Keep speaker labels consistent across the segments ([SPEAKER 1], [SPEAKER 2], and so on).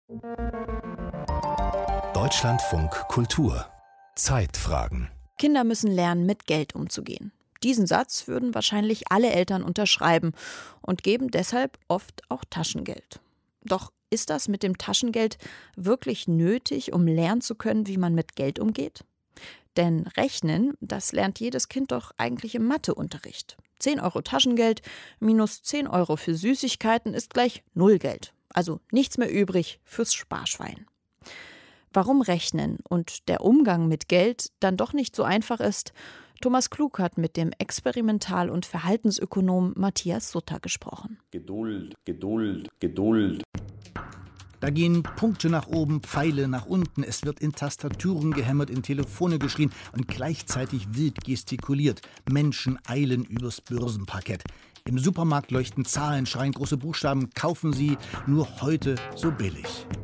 [SPEAKER 1] Deutschlandfunk Kultur. Zeitfragen.
[SPEAKER 2] Kinder müssen lernen, mit Geld umzugehen. Diesen Satz würden wahrscheinlich alle Eltern unterschreiben und geben deshalb oft auch Taschengeld. Doch ist das mit dem Taschengeld wirklich nötig, um lernen zu können, wie man mit Geld umgeht? Denn Rechnen, das lernt jedes Kind doch eigentlich im Matheunterricht. 10 Euro Taschengeld minus 10 Euro für Süßigkeiten ist gleich 0 Geld. Also nichts mehr übrig fürs Sparschwein. Warum Rechnen und der Umgang mit Geld dann doch nicht so einfach ist, Thomas Klug hat mit dem Experimental- und Verhaltensökonom Matthias Sutter gesprochen.
[SPEAKER 3] Geduld, Geduld, Geduld.
[SPEAKER 4] Da gehen Punkte nach oben, Pfeile nach unten, es wird in Tastaturen gehämmert, in Telefone geschrien und gleichzeitig wild gestikuliert. Menschen eilen übers Börsenparkett. Im Supermarkt leuchten Zahlen, schreien große Buchstaben, kaufen Sie nur heute so billig.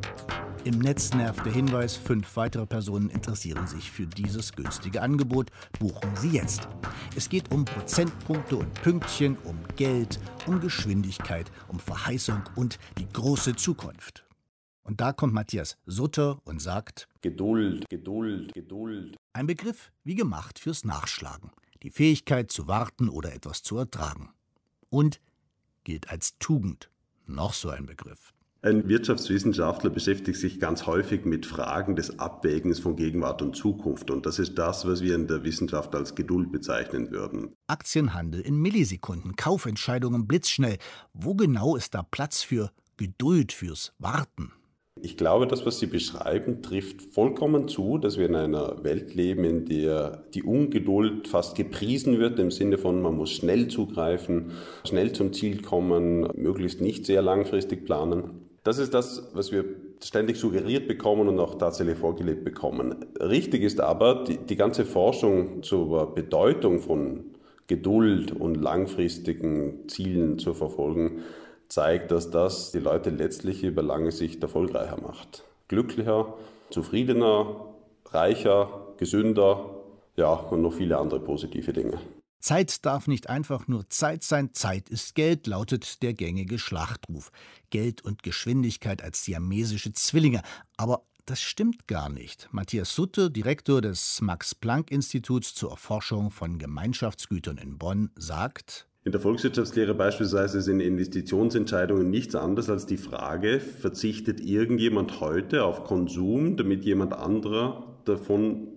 [SPEAKER 4] Im Netz nervt der Hinweis, 5 weitere Personen interessieren sich für dieses günstige Angebot. Buchen Sie jetzt. Es geht um Prozentpunkte und Pünktchen, um Geld, um Geschwindigkeit, um Verheißung und die große Zukunft. Und da kommt Matthias Sutter und sagt:
[SPEAKER 3] Geduld, Geduld, Geduld.
[SPEAKER 4] Ein Begriff wie gemacht fürs Nachschlagen. Die Fähigkeit zu warten oder etwas zu ertragen. Und gilt als Tugend. Noch so ein Begriff.
[SPEAKER 3] Ein Wirtschaftswissenschaftler beschäftigt sich ganz häufig mit Fragen des Abwägens von Gegenwart und Zukunft. Und das ist das, was wir in der Wissenschaft als Geduld bezeichnen würden.
[SPEAKER 4] Aktienhandel in Millisekunden, Kaufentscheidungen blitzschnell. Wo genau ist da Platz für Geduld, fürs Warten?
[SPEAKER 3] Ich glaube, das, was Sie beschreiben, trifft vollkommen zu, dass wir in einer Welt leben, in der die Ungeduld fast gepriesen wird, im Sinne von, man muss schnell zugreifen, schnell zum Ziel kommen, möglichst nicht sehr langfristig planen. Das ist das, was wir ständig suggeriert bekommen und auch tatsächlich vorgelebt bekommen. Richtig ist aber, die ganze Forschung zur Bedeutung von Geduld und langfristigen Zielen zu verfolgen, zeigt, dass das die Leute letztlich über lange Sicht erfolgreicher macht. Glücklicher, zufriedener, reicher, gesünder, ja, und noch viele andere positive Dinge.
[SPEAKER 4] Zeit darf nicht einfach nur Zeit sein, Zeit ist Geld, lautet der gängige Schlachtruf. Geld und Geschwindigkeit als siamesische Zwillinge. Aber das stimmt gar nicht. Matthias Sutter, Direktor des Max-Planck-Instituts zur Erforschung von Gemeinschaftsgütern in Bonn, sagt:
[SPEAKER 3] In der Volkswirtschaftslehre beispielsweise sind Investitionsentscheidungen nichts anderes als die Frage, verzichtet irgendjemand heute auf Konsum, damit jemand anderer davon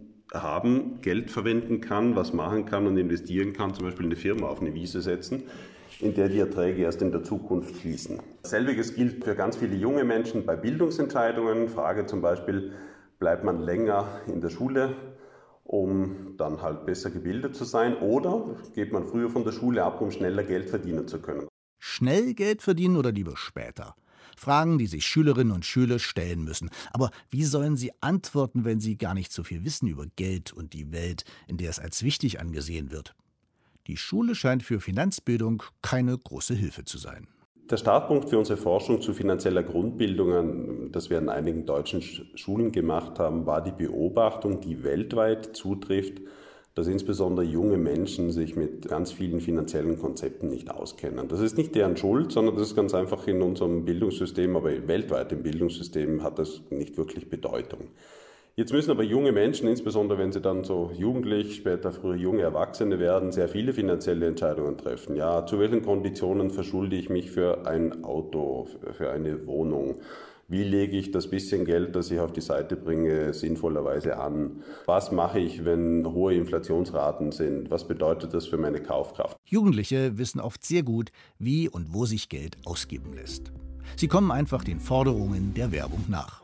[SPEAKER 3] Geld verwenden kann, was machen kann und investieren kann, zum Beispiel eine Firma auf eine Wiese setzen, in der die Erträge erst in der Zukunft fließen. Selbiges gilt für ganz viele junge Menschen bei Bildungsentscheidungen. Frage zum Beispiel, bleibt man länger in der Schule, um dann halt besser gebildet zu sein, oder geht man früher von der Schule ab, um schneller Geld verdienen zu können?
[SPEAKER 4] Schnell Geld verdienen oder lieber später? Fragen, die sich Schülerinnen und Schüler stellen müssen. Aber wie sollen sie antworten, wenn sie gar nicht so viel wissen über Geld und die Welt, in der es als wichtig angesehen wird? Die Schule scheint für Finanzbildung keine große Hilfe zu sein.
[SPEAKER 3] Der Startpunkt für unsere Forschung zu finanzieller Grundbildung, das wir an einigen deutschen Schulen gemacht haben, war die Beobachtung, die weltweit zutrifft, dass insbesondere junge Menschen sich mit ganz vielen finanziellen Konzepten nicht auskennen. Das ist nicht deren Schuld, sondern das ist ganz einfach in unserem Bildungssystem, aber weltweit im Bildungssystem hat das nicht wirklich Bedeutung. Jetzt müssen aber junge Menschen, insbesondere wenn sie dann so jugendlich, später früher junge Erwachsene werden, sehr viele finanzielle Entscheidungen treffen. Ja, zu welchen Konditionen verschulde ich mich für ein Auto, für eine Wohnung? Wie lege ich das bisschen Geld, das ich auf die Seite bringe, sinnvollerweise an? Was mache ich, wenn hohe Inflationsraten sind? Was bedeutet das für meine Kaufkraft?
[SPEAKER 4] Jugendliche wissen oft sehr gut, wie und wo sich Geld ausgeben lässt. Sie kommen einfach den Forderungen der Werbung nach.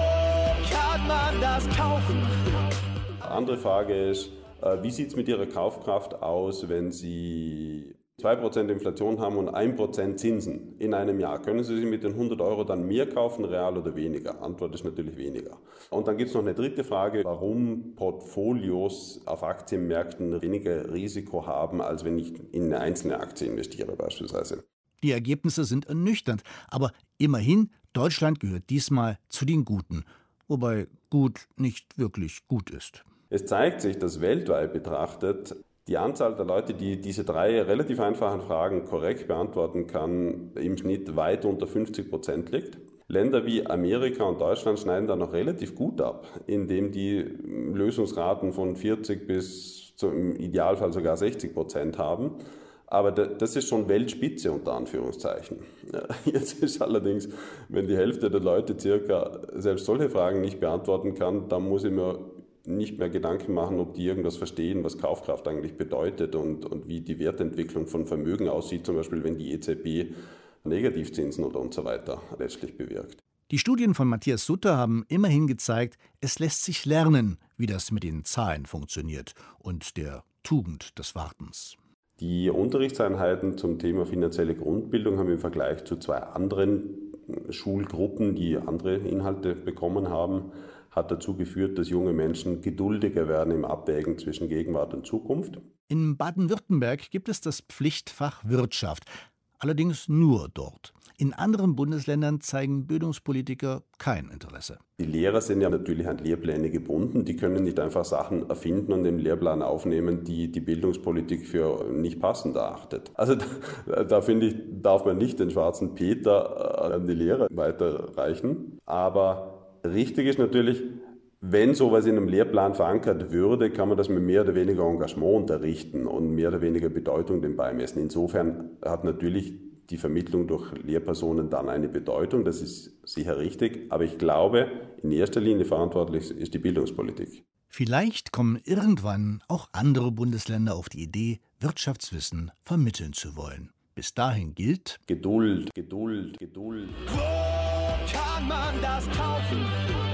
[SPEAKER 5] Wo kann man das kaufen?
[SPEAKER 3] Andere Frage ist, wie sieht es mit Ihrer Kaufkraft aus, wenn Sie 2% Inflation haben und 1% Zinsen in einem Jahr? Können Sie sich mit den 100 Euro dann mehr kaufen, real oder weniger? Antwort ist natürlich weniger. Und dann gibt es noch eine dritte Frage, warum Portfolios auf Aktienmärkten weniger Risiko haben, als wenn ich in eine einzelne Aktie investiere beispielsweise.
[SPEAKER 4] Die Ergebnisse sind ernüchternd, aber immerhin, Deutschland gehört diesmal zu den Guten, wobei gut nicht wirklich gut ist.
[SPEAKER 3] Es zeigt sich, dass weltweit betrachtet die Anzahl der Leute, die diese 3 relativ einfachen Fragen korrekt beantworten kann, im Schnitt weit unter 50% liegt. Länder wie Amerika und Deutschland schneiden da noch relativ gut ab, indem die Lösungsraten von 40 bis im Idealfall sogar 60% haben. Aber das ist schon Weltspitze unter Anführungszeichen. Jetzt ist allerdings, wenn die Hälfte der Leute circa selbst solche Fragen nicht beantworten kann, dann muss ich mir nicht mehr Gedanken machen, ob die irgendwas verstehen, was Kaufkraft eigentlich bedeutet und wie die Wertentwicklung von Vermögen aussieht, zum Beispiel wenn die EZB Negativzinsen und so weiter letztlich bewirkt.
[SPEAKER 4] Die Studien von Matthias Sutter haben immerhin gezeigt, es lässt sich lernen, wie das mit den Zahlen funktioniert und der Tugend des Wartens.
[SPEAKER 3] Die Unterrichtseinheiten zum Thema finanzielle Grundbildung haben im Vergleich zu 2 anderen Schulgruppen, die andere Inhalte bekommen haben, hat dazu geführt, dass junge Menschen geduldiger werden im Abwägen zwischen Gegenwart und Zukunft.
[SPEAKER 4] In Baden-Württemberg gibt es das Pflichtfach Wirtschaft, allerdings nur dort. In anderen Bundesländern zeigen Bildungspolitiker kein Interesse.
[SPEAKER 3] Die Lehrer sind ja natürlich an Lehrpläne gebunden. Die können nicht einfach Sachen erfinden und im Lehrplan aufnehmen, die die Bildungspolitik für nicht passend erachtet. Also da finde ich, darf man nicht den schwarzen Peter an die Lehrer weiterreichen. Aber richtig ist natürlich, wenn sowas in einem Lehrplan verankert würde, kann man das mit mehr oder weniger Engagement unterrichten und mehr oder weniger Bedeutung dem beimessen. Insofern hat natürlich die Vermittlung durch Lehrpersonen dann eine Bedeutung, das ist sicher richtig. Aber ich glaube, in erster Linie verantwortlich ist die Bildungspolitik.
[SPEAKER 4] Vielleicht kommen irgendwann auch andere Bundesländer auf die Idee, Wirtschaftswissen vermitteln zu wollen. Bis dahin gilt:
[SPEAKER 3] Geduld, Geduld, Geduld.
[SPEAKER 5] Wo kann man das kaufen?